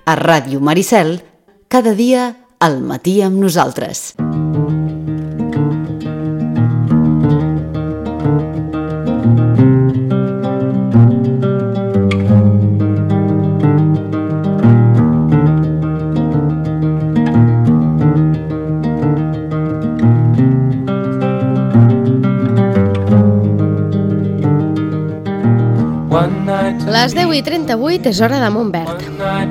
A Ràdio Maricel, cada dia al matí amb nosaltres. Les 10:38 és hora de Montbert.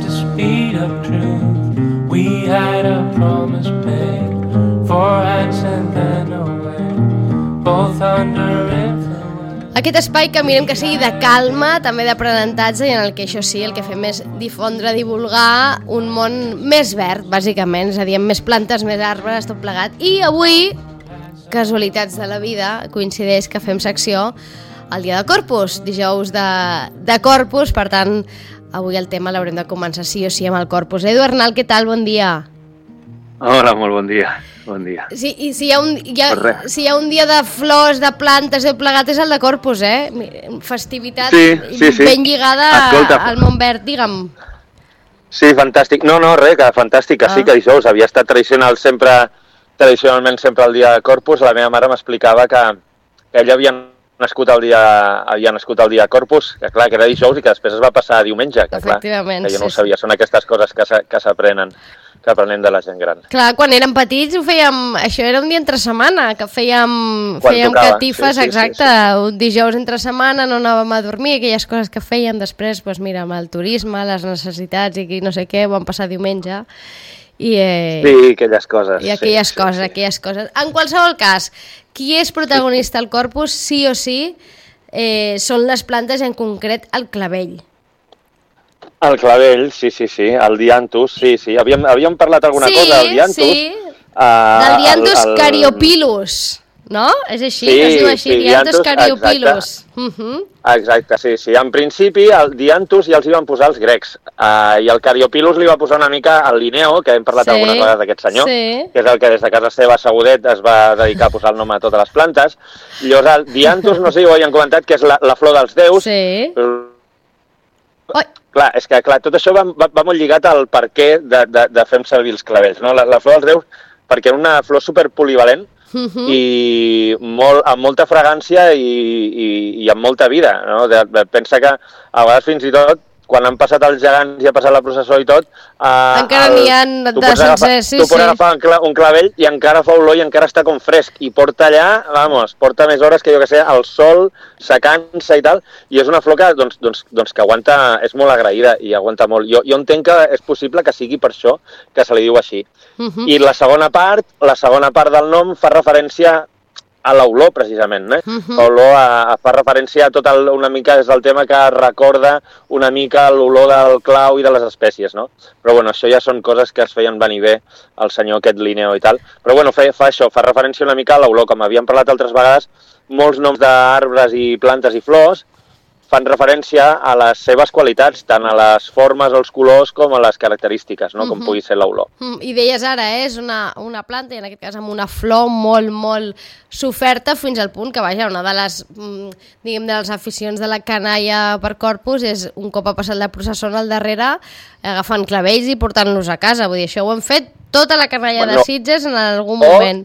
Aquest espai que mirem que sigui de calma, també d'aprenentatge, i en el que això sí, el que fem és difondre, divulgar un món més verd, bàsicament, és a dir, amb més plantes, més arbres, tot plegat. I avui, casualitats de la vida, coincideix que fem secció el dia de Corpus, dijous de Corpus, per tant, avui el tema l'haurem de començar sí o sí amb el Corpus. Edu Arnal, què tal? Bon dia. Hola, molt bon dia. Bon dia. Sí, i si hi ha un dia de flors, de plantes, de plegat, és el de Corpus, eh? Festivitat sí. Ben lligada al món verd, digue'm. Sí, fantàstic. No, res, que fantàstic, que sí, que dijous havia estat tradicionalment sempre el dia de Corpus. La meva mare m'explicava que ella havia nascut el dia Corpus, que clar, que era dijous i que després es va passar a diumenge, que clar, que jo no ho sabia, són aquestes coses que s'aprenen, que aprenem de la gent gran. Clar, quan érem petits ho fèiem, això era un dia entre setmana, que fèiem catifes, sí, exacte, sí. Un dijous entre setmana no anàvem a dormir, aquelles coses que fèiem, després, doncs mira, amb el turisme, les necessitats i no sé què, ho vam passar diumenge. Sí, aquelles coses. I aquelles coses. En qualsevol cas, qui és protagonista al Corpus, sí o sí, són les plantes, en concret el clavell. El clavell, sí, el dianthus, sí. Havíem parlat alguna cosa del dianthus. Sí, del dianthus cariopilus, no? És així, es diu així, dianthus cariopilus. Exacte, sí. En principi, el dianthus ja els hi van posar els grecs, i el cariopilus li va posar una mica al Linneo, que hem parlat algunes vegades d'aquest senyor, que és el que des de casa seva a Sagudet es va dedicar a posar el nom a totes les plantes. Llavors, el dianthus, no sé si ho havien comentat, que és la flor dels déus. Sí. Clar, és que tot això va molt lligat al per què de fer servir els clavells, no? La flor dels déus, perquè era una flor superpolivalent, i amb molta fragància i amb molta vida, no? Pensa que a vegades fins i tot quan han passat els gegants i ha passat la processó i tot, encara n'hi ha de sencers, sí. Tu pots agafar un clavell i encara fa olor i encara està com fresc, i porta allà, porta més hores que jo que sé, al sol, secant-se i tal, i és una flor que, doncs, que aguanta, és molt agraïda i aguanta molt. Jo entenc que és possible que sigui per això que se li diu així. I la segona part del nom fa referència a l'olor, precisament, L'olor fa referència a tot una mica des del tema que recorda una mica l'olor del clau i de les espècies, no? Però bueno, això ja són coses que es feien venir bé al senyor aquest Linneo i tal. Però bueno, fa referència una mica a l'olor, com havíem parlat altres vegades, molts noms d'arbres i plantes i flors fan referència a les seves qualitats, tant a les formes, els colors, com a les característiques, no? Com pugui ser l'olor. I deies ara, és una planta, i en aquest cas amb una flor molt, molt s'oferta, fins al punt que, vaja, una de les, diguem, de les aficions de la canalla per Corpus és, un cop ha passat la processó al darrere, agafant clavells i portant-los a casa. Vull dir, això ho hem fet tota la canalla de Sitges en algun moment.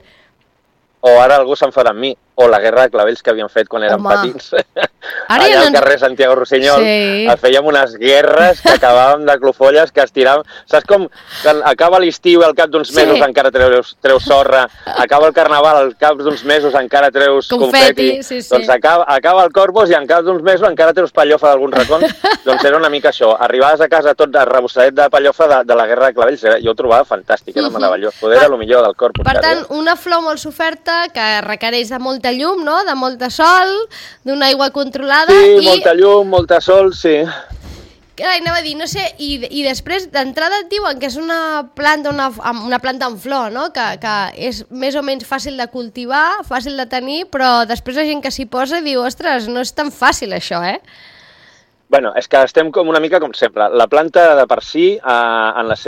O ara algú s'enfada amb mi, o la guerra de clavells que havíem fet quan érem petits. Allà al carrer Santiago Rossinyol fèiem unes guerres que acabàvem de clofolles, que estiràvem... Saps com quan acaba l'estiu i al cap d'uns mesos encara treus sorra, acaba el carnaval, al cap d'uns mesos encara treus confeti, doncs acaba el Corpus i en cap d'uns mesos encara treus pallofa d'alguns racons, doncs era una mica això. Arribaves a casa tot arrebossadet de pallofa de la guerra de clavells, jo ho trobava fantàstic, era meravellós, poder era el millor del Corpus. Per tant, una flor molt s'oferta que requereix de molta llum, no? De molta sol, d'una aigua controlada. Sí, molta llum, molta sol, sí. Carai, anava a dir, no sé, i després d'entrada et diuen que és una planta amb flor, no? Que és més o menys fàcil de cultivar, fàcil de tenir, però després la gent que s'hi posa diu, ostres, no és tan fàcil això, Bueno, és que estem com una mica com sempre. La planta de per si, en la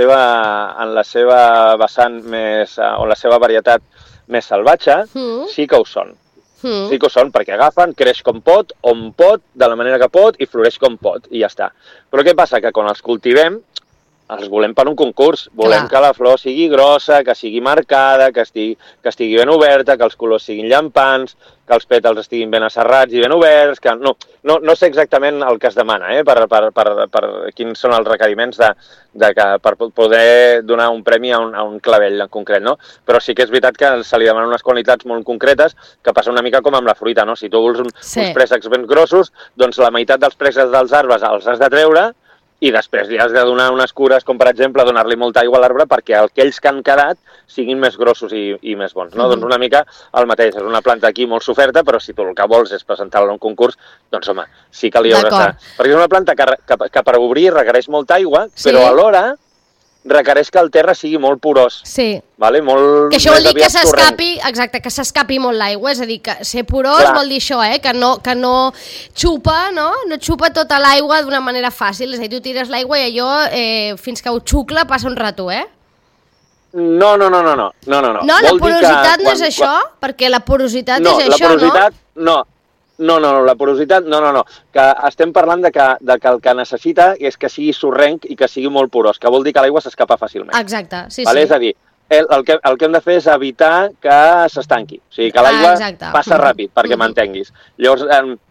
seva vessant més, o la seva varietat més salvatge, sí que ho són. Sí que ho són, perquè agafen, creix com pot, de la manera que pot, i floreix com pot, i ja està. Però què passa? Que quan els cultivem, els volem per un concurs. Volem que la flor sigui grossa, que sigui marcada, que estigui ben oberta, que els colors siguin llampants, que els pètals estiguin ben asserrats i ben oberts, que no sé exactament el que es demana, per quins són els requeriments per poder donar un premi a un clavell en concret, no? Però sí que és veritat que se li demanen unes qualitats molt concretes, que passa una mica com amb la fruita, no? Si tu vols uns préssecs ben grossos, doncs la meitat dels préssecs dels arbres els has de treure i després li has de donar unes cures, com per exemple donar-li molta aigua a l'arbre perquè aquells que han quedat siguin més grossos i més bons, no? Doncs una mica el mateix, és una planta aquí molt s'oferta, però si tu el que vols és presentar-la en un concurs, doncs home, sí que li hauràs de... Perquè és una planta que per obrir requereix molta aigua, però alhora requereix que el terra sigui molt porós. Sí. Vale? Molt que això vol dir que s'escapi, exacte, que s'escapi molt l'aigua, és a dir, que ser porós vol dir això, que no xupa, no xupa tota l'aigua d'una manera fàcil, és a dir, tu tires l'aigua i allò, fins que ho xucla, passa un rato, No. No, la porositat no és això? Perquè la porositat és això, no? La porositat, no, la porositat, no, que estem parlant de que el que necessita és que sigui sorrenc i que sigui molt porós, que vol dir que l'aigua s'escapa fàcilment. Exacte, sí. És a dir, el que hem de fer és evitar que s'estanqui, o sigui, que l'aigua passa ràpid, perquè m'entenguis. Llavors,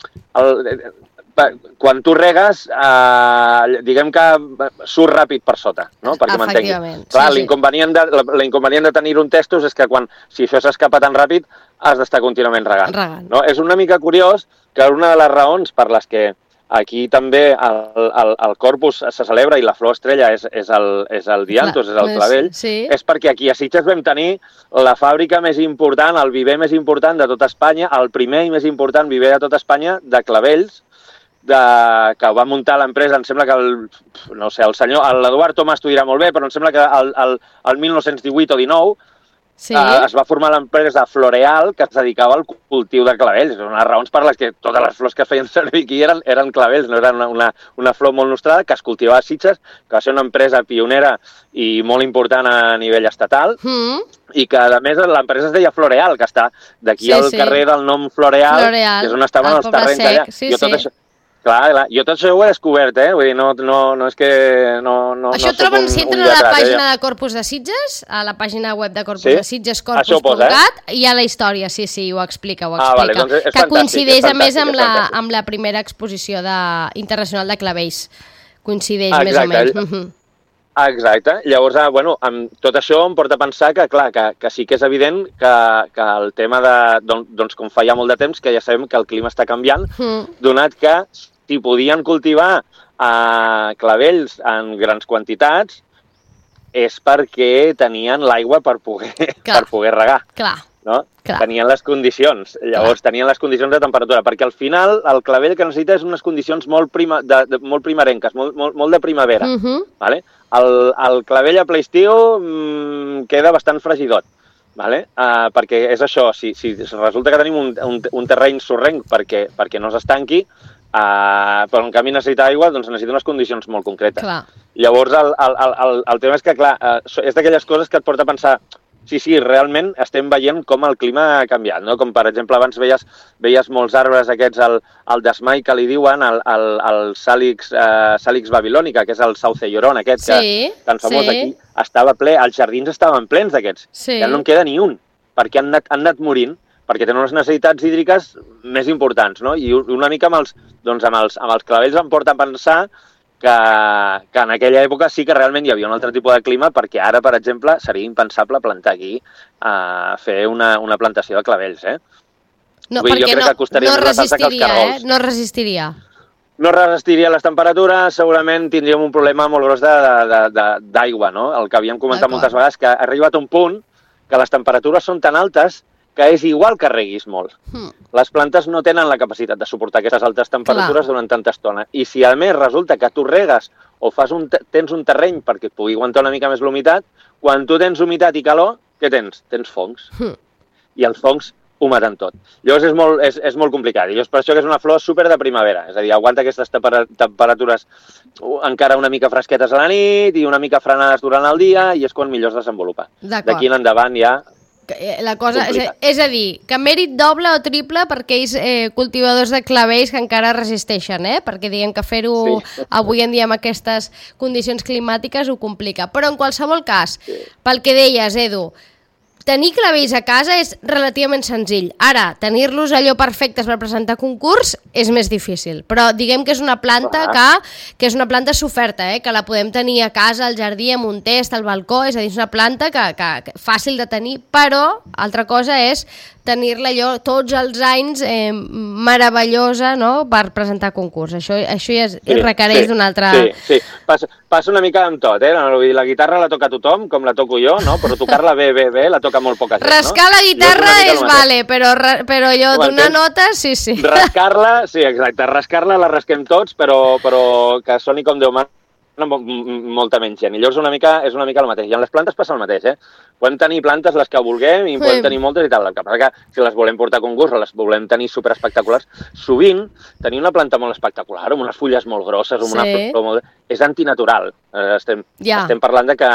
quan tu regues, diguem que surt ràpid per sota, no? Perquè m'entenguis. Clar, l'inconvenient de tenir un testos és que si això s'escapa tan ràpid, has d'estar contínuament regant. No? És una mica curiós que una de les raons per les que aquí també el corpus se celebra i la flor estrella és el dianthus, és el clavell, és perquè aquí a Sitges vam tenir la fàbrica més important, el viver més important de tota Espanya, el primer i més important viver de tota Espanya de clavells, que va muntar l'empresa, em sembla que el senyor, l'Eduard Tomàs t'ho dirà molt bé, però em sembla que el 1918 o 19 es va formar l'empresa Floreal, que es dedicava al cultiu de clavells. És una de les raons per les que totes les flors que es feien servir aquí eren clavells, no eren una flor molt nostrada, que es cultivava a Sitges, que va ser una empresa pionera i molt important a nivell estatal, i que a més l'empresa es deia Floreal, que està d'aquí al carrer del nom Floreal, que és on estaven els terrenys allà. Clar, jo tot això ho he descobert, vull dir, no és que... Això troben, si entren a la pàgina de Corpus de Sitges, a la pàgina web de Corpus de Sitges, corpus.cat, hi ha la història, sí, ho explica. Que coincideix, a més, amb la primera exposició internacional de clavells. Coincideix, més o menys. Exacte. Llavors, amb tot això em porta a pensar que, clar, que sí que és evident que el tema doncs com fa ja molt de temps, que ja sabem que el clima està canviant, donat que si podien cultivar clavells en grans quantitats és perquè tenien l'aigua per poder regar. Clar. No? Tenien les condicions, llavors tenien les condicions de temperatura, perquè al final el clavell que necessita és unes condicions molt primerenques, molt de primavera. Vale? El clavell a ple estiu queda bastant fregidot, vale? Perquè és això, si resulta que tenim un terreny sorrenc perquè no s'estanqui, però en canvi necessita aigua, doncs necessita unes condicions molt concretes. Llavors el tema és que, clar, és d'aquelles coses que et porta a pensar sí, realment estem veient com el clima ha canviat, no? Com per exemple abans veies molts arbres aquests, el desmai que li diuen, el Salix babilònica, que és el Saucellorón aquest, que tan famós aquí, estava ple, els jardins estaven plens d'aquests, ja no en queda ni un, perquè han anat morint, perquè tenen unes necessitats hídriques més importants, no? I una mica amb els clavells em porta a pensar que en aquella època sí que realment hi havia un altre tipus de clima, perquè ara, per exemple, seria impensable plantar aquí, fer una plantació de clavells, No, perquè no resistiria, no resistiria. No resistiria les temperatures, segurament tindríem un problema molt gros d'aigua, no? El que havíem comentat moltes vegades, que ha arribat un punt que les temperatures són tan altes que és igual que reguis molt. Les plantes no tenen la capacitat de suportar aquestes altes temperatures durant tanta estona. I si a més resulta que tu regues o tens un terreny perquè et pugui aguantar una mica més l'humitat, quan tu tens humitat i calor, què tens? Tens fongs. I els fongs ho maten tot. Llavors és molt complicat. I és per això que és una flor super de primavera. És a dir, aguanta aquestes temperatures encara una mica fresquetes a la nit i una mica frenades durant el dia i és quan millor es desenvolupa. D'aquí en endavant ja la cosa, és a dir, que mèrit doble o triple per aquells cultivadors de clavells que encara resisteixen, perquè diguem que fer-ho avui en dia amb aquestes condicions climàtiques ho complica. Però en qualsevol cas, pel que deies, Edu, tenir clavells a casa és relativament senzill. Ara, tenir-los allò perfectes per presentar concurs és més difícil. Però diguem que és una planta que és una planta s'oferta, que la podem tenir a casa, al jardí, amb un test, al balcó, és a dir, és una planta que fàcil de tenir, però altra cosa és tenir-la allò tots els anys meravellosa, no?, per presentar concurs. Això ja requereix d'un altre... Sí. Passa una mica amb tot, La guitarra la toca tothom, com la toco jo, no? Però tocar-la bé, la toca molt poca gent, no? Rascar la guitarra és vale, però jo donar notes, sí. Rascar-la, sí, exacte, rascar-la la rasquem tots, però que soni com Déu mana, molta menys gent. I llavors és una mica el mateix. I amb les plantes passa el mateix, Podem tenir plantes les que vulguem i podem tenir moltes i tal. El que passa que si les volem portar a concurs o les volem tenir superespectaculars, sovint tenir una planta molt espectacular, amb unes fulles molt grosses, amb una flor molt... és antinatural. Estem parlant de que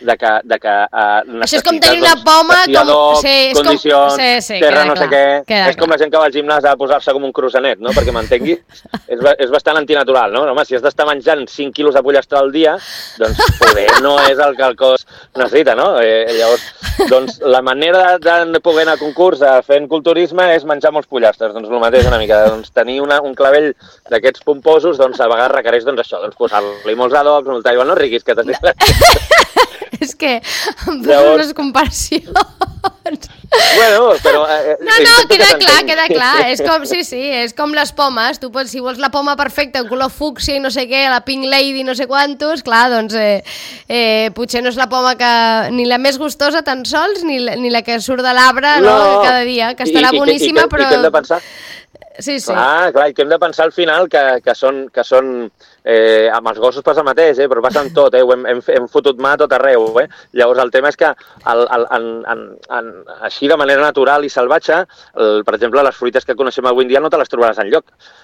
això és com tenir una poma, condicions, terra, no sé què. És com la gent que va al gimnàs a posar-se com un cruzanet, no? Perquè m'entenguis, és bastant antinatural, no? Home, si has d'estar menjant 5 quilos de pollastre al dia, doncs poder no és el que el cos necessita, no? Llavors, doncs la manera de poder anar a concurs fent culturisme és menjar molts pollastres, doncs el mateix una mica, doncs tenir un clavell d'aquests pomposos, doncs a vegades requereix doncs posar-li molts adobs, molta aigua, no riguis, que t'has dit. És que em fas unes comparacions. Bueno, però... No, queda clar. És com, és com les pomes. Tu pots, si vols la poma perfecta, en color fúcsia i no sé què, la Pink Lady, no sé quantos, clar, doncs potser no és la poma ni la més gustosa tan sols, ni la que surt de l'arbre cada dia, que estarà boníssima, però... I que hem de pensar... Sí. Clar, i que hem de pensar al final que són amb els gossos passa el mateix, però passa amb tot, hem fotut mà a tot arreu, Llavors el tema és que així de manera natural i salvatge, per exemple, les fruites que coneixem avui en dia no te les trobaràs enlloc.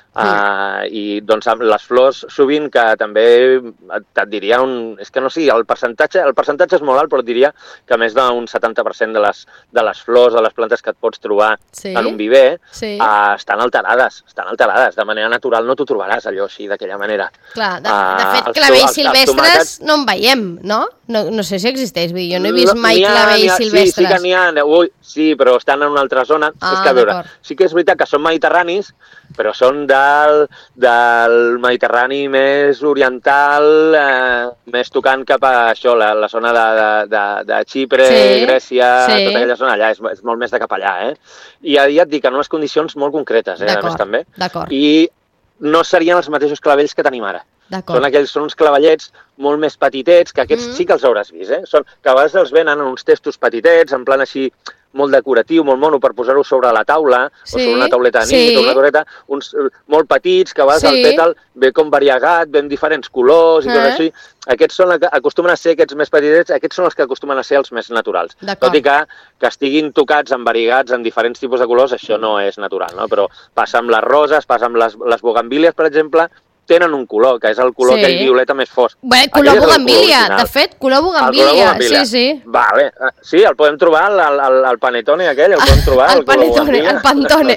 I doncs amb les flors sovint que també et diria és que no sé, el percentatge és molt alt, però et diria que més d'un 70% de les flors, de les plantes que et pots trobar en un viver estan alterades, de manera natural no t'ho trobaràs allò així, d'aquella manera. Clar, de fet, clavells silvestres no en veiem, no? No sé si existeix, jo no he vist mai clavells silvestres. Sí que n'hi ha, sí, però estan en una altra zona. És que, a veure, sí que és veritat que són mediterranis, però són del Mediterrani més oriental, més tocant cap a això, la zona de Xipre, Grècia, tota aquella zona allà, és molt més de cap allà, I ja et dic, en unes condicions molt concretes, a més també. I no serien els mateixos clavells que tenim ara. Són uns clavellets molt més petitets, que aquests sí que els hauràs vist, que a vegades els venen en uns testos petitets, en plan així molt decoratiu, molt mono, per posar-ho sobre la taula, o sobre una tauleta de nit, o una tauleta, uns molt petits, que a vegades el pètal ve com variegat, ve amb diferents colors i coses així. Aquests acostumen a ser aquests més petitets, aquests són els que acostumen a ser els més naturals. Tot i que estiguin tocats amb variegats en diferents tipus de colors, això no és natural, no? Però passa amb les roses, passa amb les bugambílies, per exemple, tenen un color, que és el color aquell violeta més fosc. Bé, color bugambília, de fet, color bugambília, sí. Vale, sí, el podem trobar, el panetone aquell, el podem trobar, el panetone, el pantone.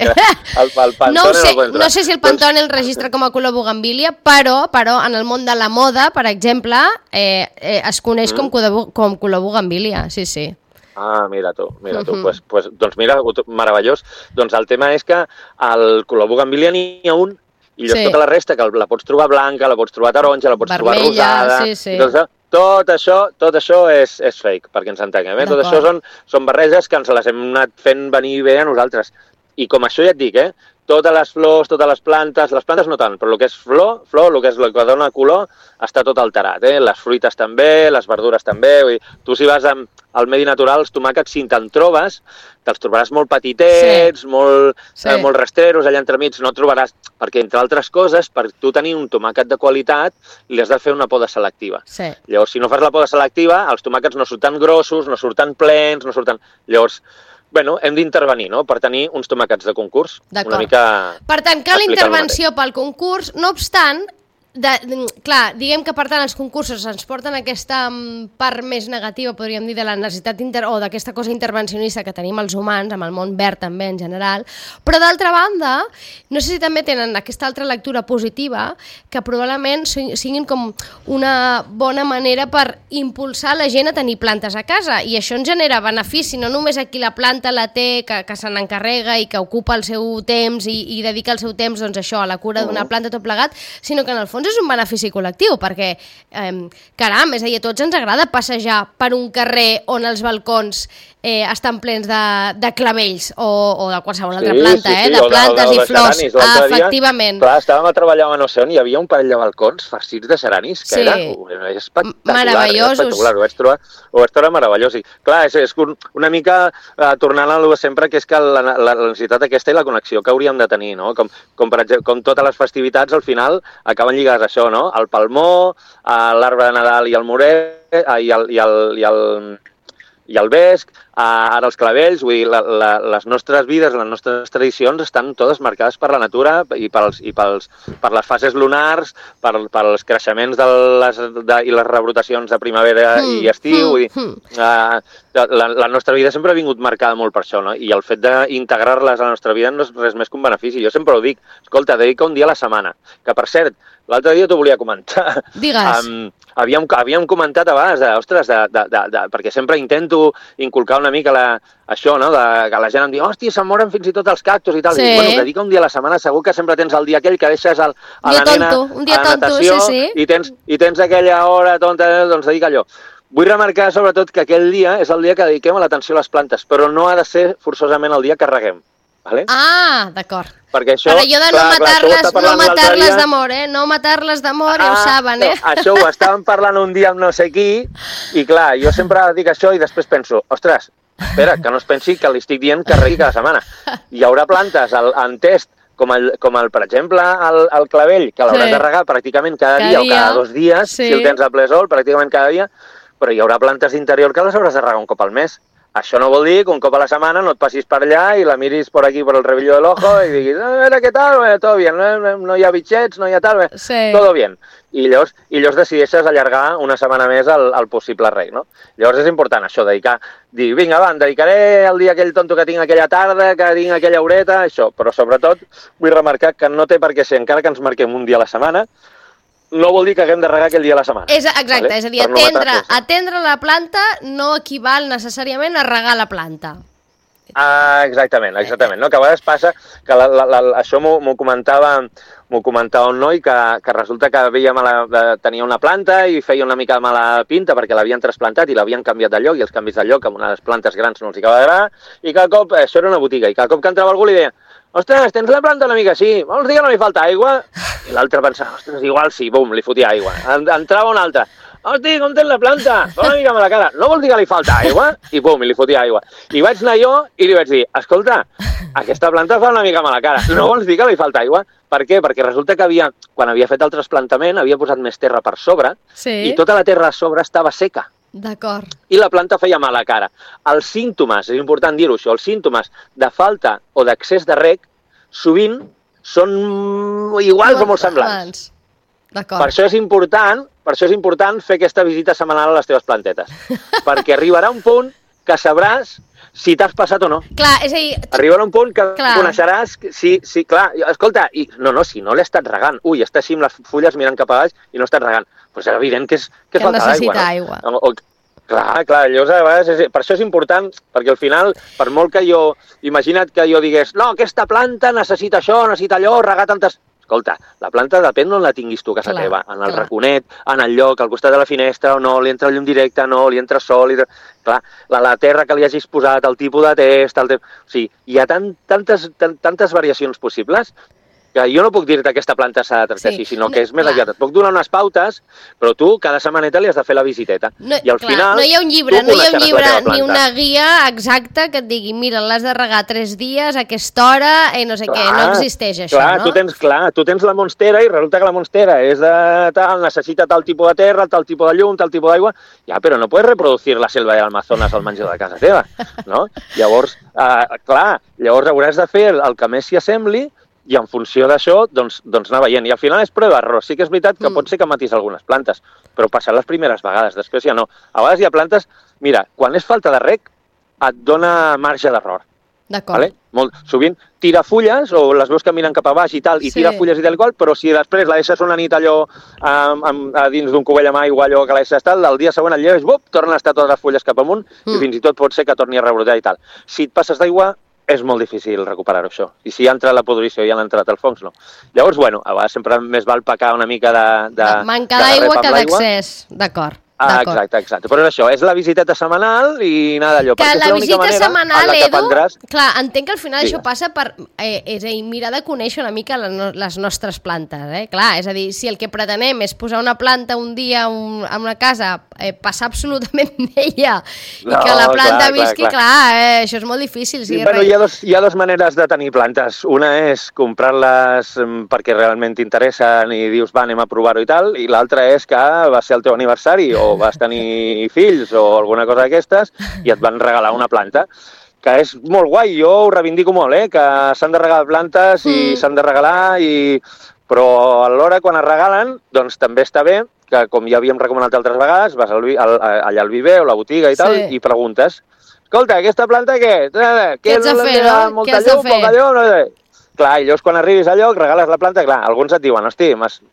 No sé si el pantone el registra com a color bugambília, però en el món de la moda, per exemple, es coneix com color bugambília, sí. Mira tu. Doncs mira, meravellós. Doncs el tema és que el color bugambília n'hi ha un, i tota la resta, que la pots trobar blanca, la pots trobar taronja, la pots trobar rosada... Tot això és fake, perquè ens entenguem. Tot això són barreges que ens les hem anat fent venir bé a nosaltres. I com això ja et dic, totes les flors, totes les plantes no tant, però el que és flor, el que és el que dona color, està tot alterat. Les fruites també, les verdures també. Tu si vas al medi natural, els tomàquets, si te'n trobes, te'ls trobaràs molt petitets, molt rastreros, allà entremig, no trobaràs... Perquè, entre altres coses, per tu tenir un tomàquet de qualitat, li has de fer una poda selectiva. Llavors, si no fas la poda selectiva, els tomàquets no surten grossos, no surten plens, no surten... Llavors, hem d'intervenir, no?, per tenir uns tomàquets de concurs. Una mica... Per tant, cal intervenció pel concurs, no obstant, clar, diguem que per tant els concursos ens porten aquesta part més negativa, podríem dir, de la necessitat o d'aquesta cosa intervencionista que tenim els humans, amb el món verd també en general, però d'altra banda, no sé si també tenen aquesta altra lectura positiva, que probablement siguin com una bona manera per impulsar la gent a tenir plantes a casa, i això ens genera benefici, no només a qui la planta la té, que se n'encarrega i que ocupa el seu temps i dedica el seu temps, doncs això, a la cura d'una planta tot plegat, sinó que en el fons és un benefici col·lectiu, perquè, caram, és a dir, a tots ens agrada passejar per un carrer on els balcons estan plens de clavells o de qualsevol altra planta, de plantes i flors, efectivament. Clar, estàvem a treballar a no sé on, hi havia un parell de balcons farcits de geranis, que era espectacular, meravellosos. Ho vaig trobar meravellós. Clar, és una mica tornant a lo de sempre, que és que la necessitat aquesta i la connexió que hauríem de tenir, no? Com per exemple, com totes les festivitats, al final acaben lligades a això, no? El palmó, l'arbre de Nadal i el moret, i el vesc, ara els clavells, vull dir, les nostres vides, les nostres tradicions estan totes marcades per la natura i per les fases lunars, pels creixements i les rebrotacions de primavera i estiu, vull dir, la nostra vida sempre ha vingut marcada molt per això, no? I el fet d'integrar-les a la nostra vida no és res més que un benefici. Jo sempre ho dic, escolta, dedica un dia a la setmana, que per cert, l'altre dia t'ho volia comentar. Digues. Havíem comentat a vegades, ostres, perquè sempre intento inculcar una mica això, no? Que la gent em diu, hòstia, se'n moren fins i tot els cactus i tal. Sí. I bueno, dedica un dia a la setmana, segur que sempre tens el dia aquell que deixes a la nena un dia a la natació, sí. I tens aquella hora tonta, doncs dedica allò. Vull remarcar sobretot que aquell dia és el dia que dediquem a l'atenció a les plantes, però no ha de ser forçosament el dia que reguem. Vale? Ah, d'acord. Perquè això, però allò de no matar-les d'amor, no matar-les d'amor, ja ho saben, no, això ho estàvem parlant un dia amb no sé qui, i clar, jo sempre dic això i després penso, ostres, espera, que no es pensi que li estic dient que regui cada setmana. Hi haurà plantes en test, com per exemple, el clavell, que l'hauràs de regar pràcticament cada dia o cada 2 dies, si el tens a ple sol, pràcticament cada dia, però hi haurà plantes d'interior que les hauràs de regar un cop al mes. Això no vol dir que un cop a la setmana no et passis per allà i la miris por aquí, por el rebillo del ojo, i diguis, a veure què tal, todo bien, no hi ha bitxets, no hi ha tal, todo bien. I llavors decideixes allargar una setmana més el possible reg, no? Llavors és important això, dir, vinga, va, em dedicaré el dia aquell tonto que tinc aquella tarda, que tinc aquella horeta, això, però sobretot vull remarcar que no té per què ser, encara que ens marquem un dia a la setmana, no vol dir que haguem de regar aquell dia a la setmana. Exacte, vale? És a dir, atendre la planta no equival necessàriament a regar la planta. Exactament, no? Que a vegades passa que això m'ho comentava un noi que resulta que tenia una planta i feia una mica de mala pinta perquè l'havien trasplantat i l'havien canviat de lloc, i els canvis de lloc amb unes plantes grans no els acaba d'agradar, i cada cop, això era una botiga, i cada cop que entrava algú li deia, ostres, tens la planta una mica així, vols dir que no li falta aigua? I l'altre pensava, ostres, igual sí, bum, li fotia aigua. Entrava un altre, hosti, com tens la planta? Fa una mica amb la cara, no vols dir que li falta aigua? I bum, li fotia aigua. I vaig anar jo i li vaig dir, escolta, aquesta planta fa una mica amb la cara, no vols dir que li falta aigua? Per què? Perquè resulta que quan havia fet el trasplantament, havia posat més terra per sobre, i tota la terra a sobre estava seca. D'acord. I la planta feia mal a la cara. Els símptomes, és important dir-ho això, els símptomes de falta o d'excés de reg sovint són iguals o molt semblants. D'acord. Per això és important fer aquesta visita setmanal a les teves plantetes, perquè arribarà un punt que sabràs si t'has passat o no. Clar, és a dir... Arribarà un punt que coneixeràs si clar, escolta, si no l'he estat regant, està així amb les fulles mirant cap a baix i no he estat regant, doncs és evident que falta necessita aigua. Clar, llavors a vegades per això és important, perquè al final, per molt que imagina't que jo digués, no, aquesta planta necessita això, necessita allò, regar tantes... Escolta, la planta depèn d'on la tinguis tu a casa teva, en el raconet, en el lloc, al costat de la finestra o no, li entra llum directe, no, li entra sol... Clar, la terra que li hagis posat, el tipus de test... O sigui, hi ha tantes variacions possibles que jo no puc dir-te aquesta planta s'ha de tractar així, sinó que és més aviat. Et puc donar unes pautes, però tu cada setmaneta li has de fer la visiteta. I al final... No hi ha un llibre ni una guia exacta que et digui, mira, l'has de regar 3 dies a aquesta hora, no sé què, no existeix això, no? Tu tens la monstera i resulta que la monstera és de tal, necessita tal tipus de terra, tal tipus de llum, tal tipus d'aigua, però no pots reproducir la selva de l'Amazones al menjador de casa teva, no? Llavors, llavors hauràs de fer el que més s'hi assembli i en funció d'això, doncs anar veient. I al final és prova d'error. Sí que és veritat que pot ser que matis algunes plantes, però passant les primeres vegades, després ja no. A vegades hi ha plantes, mira, quan és falta de reg, et dona marge d'error. D'acord. Vale? Sovint tira fulles, o les veus que miren cap a baix i tal, i tira fulles i tal i qual, però si després la deixes una nit allò a dins d'un cubell amb aigua, allò que la deixes tal, el dia següent el lleves, tornen a estar totes les fulles cap amunt, i fins i tot pot ser que torni a rebrotar i tal. Si et passes d'aigua, és molt difícil recuperar-ho, això. I si ha entrat la podrició i han entrat els fongs, no. Llavors, bueno, a vegades sempre més val pecar una mica de manca d'aigua que d'accés, d'acord. Exacte. Però és això, és la visiteta setmanal i anar d'allò. Que la visita setmanal, Edu, clar, entenc que al final Digues. això passa per, és a dir, mirar de conèixer una mica les nostres plantes, clar, és a dir, si el que pretenem és posar una planta un dia en una casa, passar absolutament d'ella i que la planta visqui, clar, això és molt difícil. Sí, bueno, hi ha dos maneres de tenir plantes. Una és comprar-les perquè realment t'interessen i dius, va, anem a provar-ho i tal, i l'altra és que va ser el teu aniversari o vas tenir fills o alguna cosa d'aquestes i et van regalar una planta, que és molt guai, jo ho reivindico molt, que s'han de regalar plantes i s'han de regalar, però alhora quan es regalen, doncs també està bé que, com ja havíem recomanat altres vegades, vas allà al viver o a la botiga i tal, i preguntes, escolta, aquesta planta què? Què has de fer, no? Molta llum, poca llum? No sé. Clar, i llavors quan arribis al lloc regales la planta, clar, alguns et diuen, hosti,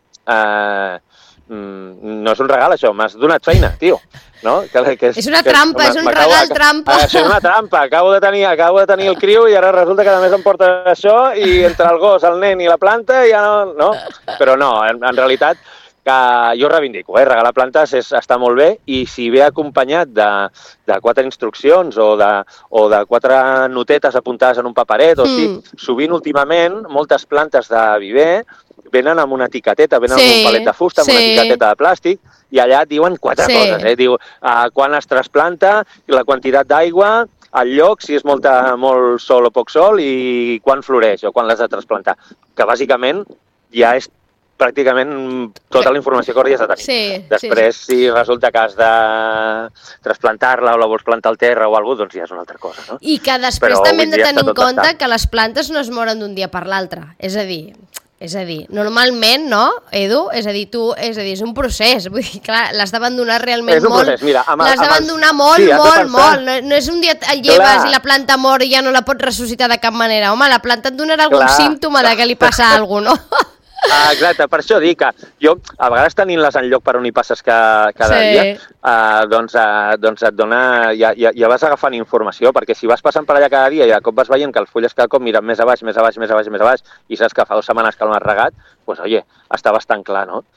no és un regal això, m'has donat feina, tio, no? És una trampa, és un regal trampa. Això és una trampa, acabo de tenir el criu i ara resulta que a més em porta això i entre el gos, el nen i la planta ja no? Però no, en realitat que jo reivindico, regalar plantes està molt bé i si ve acompanyat de 4 instruccions o de 4 notetes apuntades en un paperet o així, sovint últimament moltes plantes de viver venen amb una etiqueteta, venen amb un palet de fusta, amb una etiqueteta de plàstic, i allà et diuen 4 coses. Diu quan es trasplanta, la quantitat d'aigua, el lloc, si és molt sol o poc sol, i quan floreix o quan l'has de trasplantar. Que bàsicament ja és pràcticament tota la informació que hauries de tenir. Després, si resulta que has de trasplantar-la o la vols plantar al terra o alguna cosa, doncs ja és una altra cosa, no? I que després també hem de tenir en compte que les plantes no es moren d'un dia per l'altre. És a dir, normalment, no, Edu? És a dir, és un procés. Vull dir, clar, l'has d'abandonar realment molt. L'has d'abandonar molt. No és un dia et lleves i la planta mor i ja no la pots ressuscitar de cap manera. Home, la planta et donarà algun símptoma de que li passa alguna cosa, no? Exacte, per això dic que jo, a vegades tenint-les en lloc per on hi passes cada dia, doncs et dona, ja vas agafant informació, perquè si vas passant per allà cada dia i de cop vas veient que els fulles cada cop miren més a baix, i saps que fa 2 setmanes que no has regat, doncs, oye, està bastant clar, no?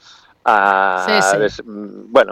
Bueno,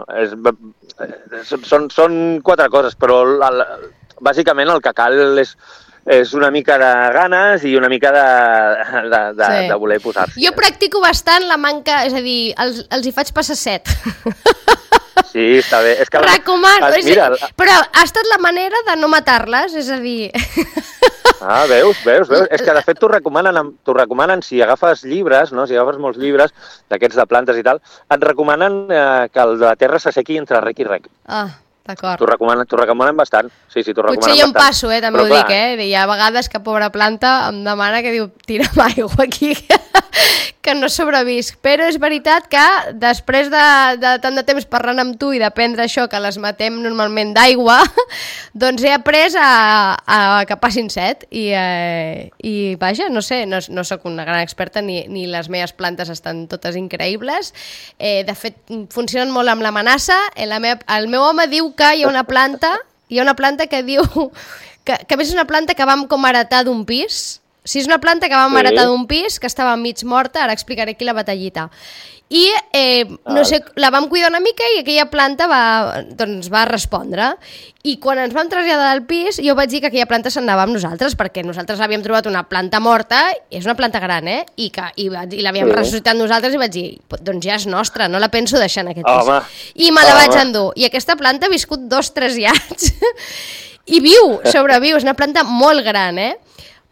són 4 coses, però bàsicament el que cal és una mica de ganes i una mica de voler posar-s'hi. Jo practico bastant la manca, és a dir, els hi faig passar set. Sí, està bé. Recomano, però ha estat la manera de no matar-les, és a dir... Ah, veus? És que de fet t'ho recomanen si agafes llibres, no? Si agafes molts llibres d'aquests de plantes i tal, et recomanen que la terra s'assequi entre rec i rec. Ah, d'acord. T'ho recomanen bastant. Sí, t'ho recomanen bastant. Potser jo em passo, també ho dic, Hi ha vegades que pobra planta em demana que diu, tira'm aigua aquí, que no sobrevisc. Però és veritat que després de tant de temps parlant amb tu i d'aprendre això, que les matem normalment d'aigua, doncs he après a que passin set. I vaja, no sé, no soc una gran experta ni les meves plantes estan totes increïbles. De fet, funcionen molt amb l'amenaça. El meu home diu que hi ha una planta que diu que a més és una planta que vam com heretar d'un pis. Si és una planta que vam heretar d'un pis, que estava mig morta, ara explicaré aquí la batallita. I, no sé, la vam cuidar una mica i aquella planta va respondre. I quan ens vam traslladar al pis, jo vaig dir que aquella planta s'anava amb nosaltres, perquè nosaltres havíem trobat una planta morta, és una planta gran, i l'havíem ressuscitat nosaltres i vaig dir, doncs ja és nostra, no la penso deixar en aquest pis. I me la vaig endur. I aquesta planta ha viscut 2 o 3 llargs i sobreviu, és una planta molt gran,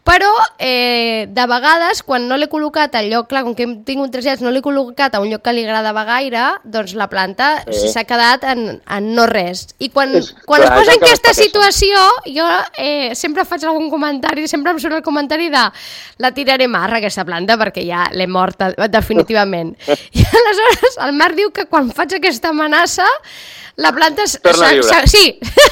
Però, de vegades, quan no l'he col·locat al lloc, clar, com que hem tingut traslladats, no l'he col·locat a un lloc que li agradava gaire, doncs la planta s'ha quedat en no res. I quan es posa en aquesta situació, jo sempre faig algun comentari, sempre em surt el comentari de la tiraré marra, aquesta planta, perquè ja l'he morta definitivament. I aleshores el Marc diu que quan faig aquesta amenaça, la planta... Torna a viure. Sí.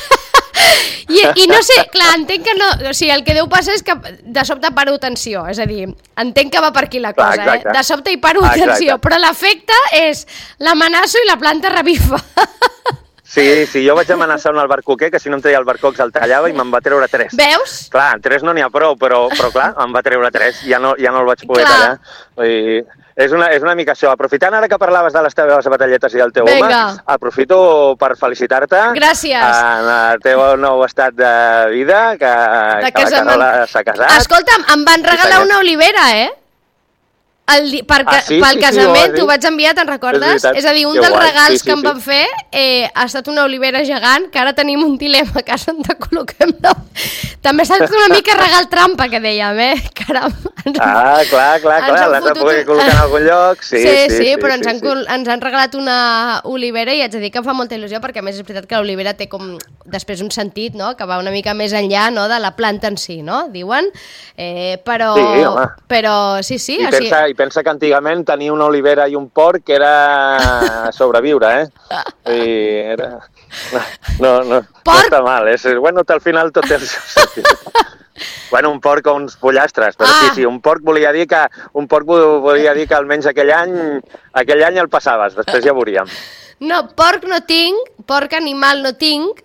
I no sé, clar, entenc que no... O sigui, el que deu passar és que de sobte paro tensió, és a dir, entenc que va per aquí la cosa, exacte. De sobte hi paro tensió, però l'efecte és l'amenaço i la planta revifa. Sí, jo vaig amenaçar un albercoquer que si no em treia albercocs el tallava i me'n va treure 3. Veus? Clar, en 3 no n'hi ha prou, però clar, em va treure 3, ja no el vaig poder tallar. És una mica això. Aprofitant ara que parlaves de les teves batalletes i del teu home, aprofito per felicitar-te. Gràcies. En el teu nou estat de vida, que la Carola s'ha casat. Escolta'm, em van regalar una olivera, pel casament, t'ho vaig enviar, te'n recordes? És a dir, un dels regals que em van fer ha estat una olivera gegant, que ara tenim un dilema a casa on te col·loquem. També ha estat una mica regal trampa, que dèiem, Caram. Clar, l'has de poder col·locar en algun lloc. Sí, però ens han regalat una olivera i haig de dir que em fa molta il·lusió, perquè a més és veritat que l'olivera té com després un sentit, no?, que va una mica més enllà, no?, de la planta en si, no?, diuen. Però sí, I pensa que antigament tenir una olivera i un porc era sobreviure, No està mal, bueno, al final tot té el seu sentit. Bueno, un porc o uns pollastres, però sí, un porc volia dir que almenys aquell any el passaves, després ja veuríem. No, porc no tinc, porc animal no tinc,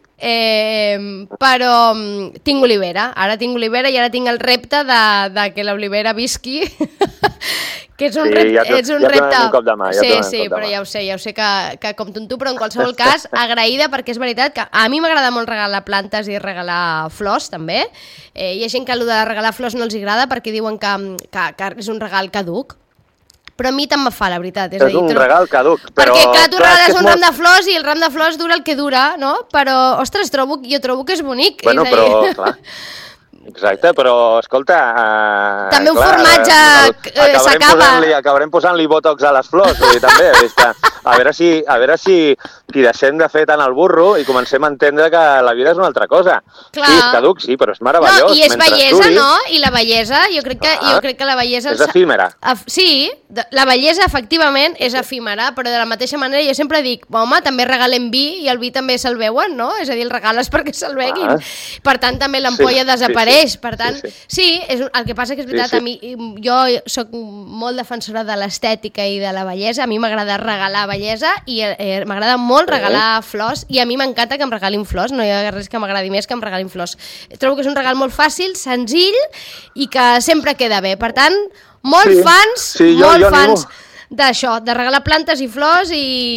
però tinc olivera. Ara tinc olivera i ara tinc el repte de que l'olivera visqui, que és un repte... un cop de mà. Sí, però ja ho sé que com tu, però en qualsevol cas, agraïda, perquè és veritat que a mi m'agrada molt regalar plantes i regalar flors, també. Hi ha gent que allò de regalar flors no els agrada perquè diuen que és un regal caduc. Però a mi tant me fa, la veritat. És un regal caduc. Perquè, clar, tu regales un ram de flors i el ram de flors dura el que dura, no? Però, ostres, jo trobo que és bonic. Bueno, però, clar... Exacte, però, escolta... També un formatge s'acaba... Acabarem posant-li botox a les flors, també. A veure si deixem de fer tant el burro i comencem a entendre que la vida és una altra cosa. Clar. Sí, és caduc, sí, però és meravellós. No, i és bellesa, no? I la bellesa, jo crec que la bellesa... És efímera. Sí, la bellesa, efectivament, és efímera, però de la mateixa manera jo sempre dic, home, també regalem vi i el vi també se'l veuen, no? És a dir, el regales perquè se'l veguin. Per tant, també l'ampolla desapareix. Per tant, sí, el que passa que és veritat, a mi, jo soc molt defensora de l'estètica i de la bellesa, a mi m'agrada regalar bellesa i m'agrada molt regalar flors i a mi m'encanta que em regalin flors, no hi ha res que m'agradi més que em regalin flors. Trobo que és un regal molt fàcil, senzill i que sempre queda bé. Per tant, fans d'això, de regalar plantes i flors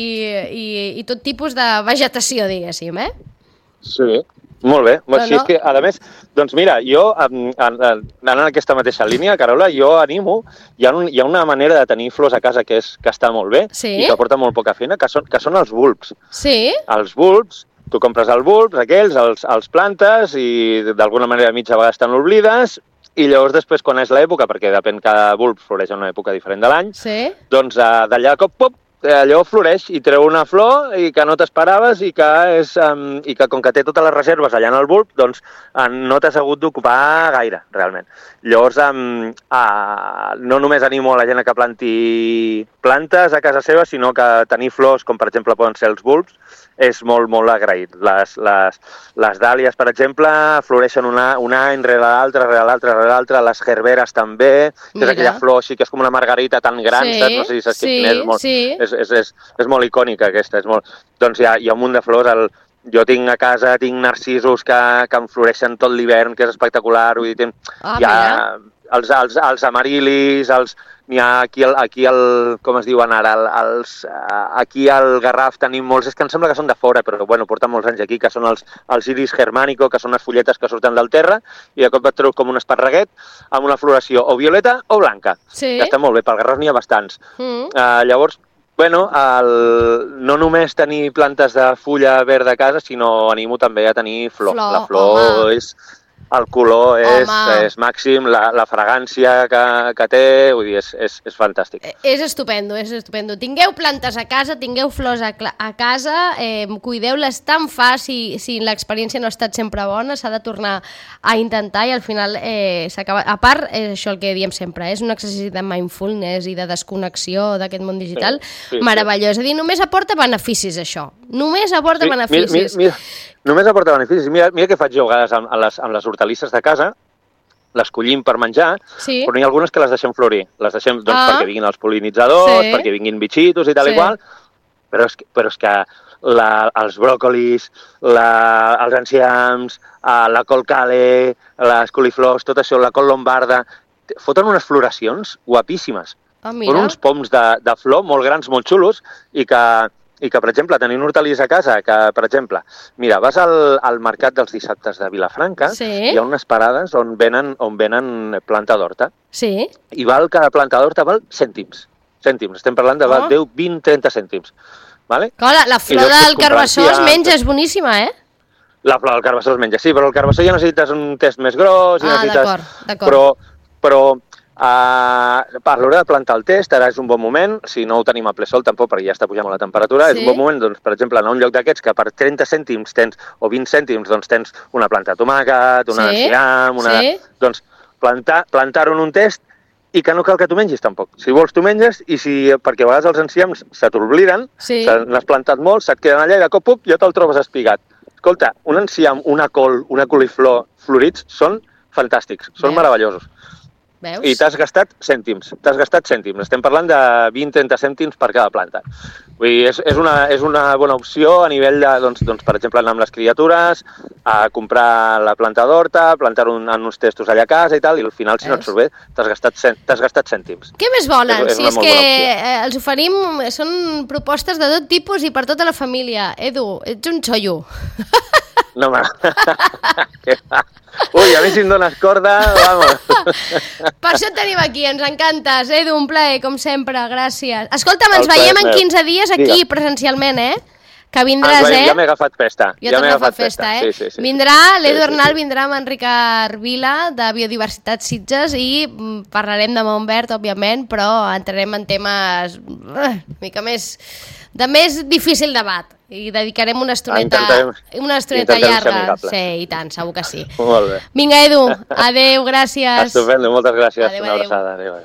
i tot tipus de vegetació, diguéssim, Sí. Molt bé, és que, a més, doncs mira, jo, anant en aquesta mateixa línia, Carola, jo animo, hi ha una manera de tenir flors a casa que està molt bé i que porta molt poca feina, que són els bulbs. Sí? Els bulbs, tu compres els bulbs, aquells, els plantes i d'alguna manera mitja vegada te n'oblides i llavors després, quan és l'època, perquè depèn, cada bulb floreix en una època diferent de l'any, doncs d'allà cop, allò floreix i treu una flor i que no t'esperaves i que com que té totes les reserves allà en el bulb, doncs no t'has hagut d'ocupar gaire, realment. Llavors, no només animo a la gent que planti plantes a casa seva, sinó que tenir flors, com per exemple poden ser els bulbs, és molt, molt agraït. Les dàlies, per exemple, floreixen un any rere l'altre, les gerberes també, que és aquella flor així que és com una margarita tan gran, no sé si saps quin és, és molt icònica aquesta, doncs hi ha un munt de flors, jo tinc a casa, tinc narcisos que em floreixen tot l'hivern, que és espectacular, vull dir, hi ha els amarilis, n'hi ha aquí com es diuen ara, aquí al Garraf tenim molts, és que em sembla que són de fora, però bueno, porten molts anys aquí, que són els iris germànico, que són les folletes que surten del terra, i de cop et treus com un esparreguet amb una floració o violeta o blanca, que està molt bé, pel Garraf n'hi ha bastants. Llavors, bueno, no només tenir plantes de fulla verda a casa, sinó animo també a tenir flor. La flor és el color Home. és màxim, la fragància que té, vull dir, és fantàstic. És estupendo, és estupendo. Tingueu plantes a casa, tingueu flors a casa, cuideu-les tan fa si l'experiència no ha estat sempre bona, s'ha de tornar a intentar i al final s'acaba... A part, és això el que diem sempre, és un exercici de mindfulness i de desconnexió d'aquest món digital meravellós. És a dir, només aporta beneficis, això. Només aporta beneficis. Mira, només aporta beneficis. Mira què faig jo a vegades amb les hortalisses de casa, les collim per menjar, però n'hi ha algunes que les deixem florir. Les deixem perquè vinguin els pol·linitzadors, perquè vinguin bitxitos i tal i qual, però és que els bròcolis, els enciams, la col cale, les coliflors, tot això, la col lombarda, foten unes floracions guapíssimes. Són uns poms de flor molt grans, molt xulos, i que, per exemple, tenint hortalisses a casa, que, per exemple, mira, vas al mercat dels dissabtes de Vilafranca, hi ha unes parades on venen planta d'horta. Sí. I cada planta d'horta val cèntims. Cèntims, estem parlant de 10, 20, 30 cèntims. Vale? Clar, la flor del carbassó es menja, és boníssima, eh? La flor del carbassó es menja, sí, però el carbassó ja necessites un test més gros, d'acord. Però a l'hora de plantar el test, ara és un bon moment, si no ho tenim a ple sol tampoc, perquè ja està pujant la temperatura, és un bon moment, doncs, per exemple, anar a un lloc d'aquests que per 30 cèntims tens, o 20 cèntims, doncs tens una planta de tomàquet, una d'enciam, doncs plantar-ho en un test i que no cal que t'ho mengis tampoc. Si vols t'ho menges perquè a vegades els enciams se t'obliden, n'has plantat molt, se't queden allà i de cop ja te'l trobes espigat. Escolta, un enciam, una col, una coliflor florits són fantàstics, són meravellosos. Veus? I t'has gastat cèntims, Estem parlant de 20-30 cèntims per cada planta. Vull dir, és una bona opció a nivell de, doncs, per exemple, anar amb les criatures, a comprar la planta d'horta, plantar-ho en uns testos allà a casa i tal, i al final, si no et surt bé, t'has gastat cèntims. Què més volen? Si és que els oferim, són propostes de tot tipus i per tota la família. Edu, ets un xollo. No, ui, a mi si em dones corda, vamos. Per això et tenim aquí, ens encantes. Edu, un plaer, com sempre, gràcies. Escolta'm, ens veiem en 15 dies aquí, presencialment, que vindràs, Ja m'he agafat festa. Ja t'has agafat festa, Sí. Vindrà, l'Edu Arnal vindrà amb en Ricard Vila, de Biodiversitat Sitges, i parlarem de Montbert, òbviament, però entrarem en temes una mica més difícil debat. I dedicarem una estoneta llarga. Sí, i tant, segur que sí. Molt bé. Vinga, Edu, adeu, gràcies. Estupendo, moltes gràcies. Adéu, una abraçada. Adéu.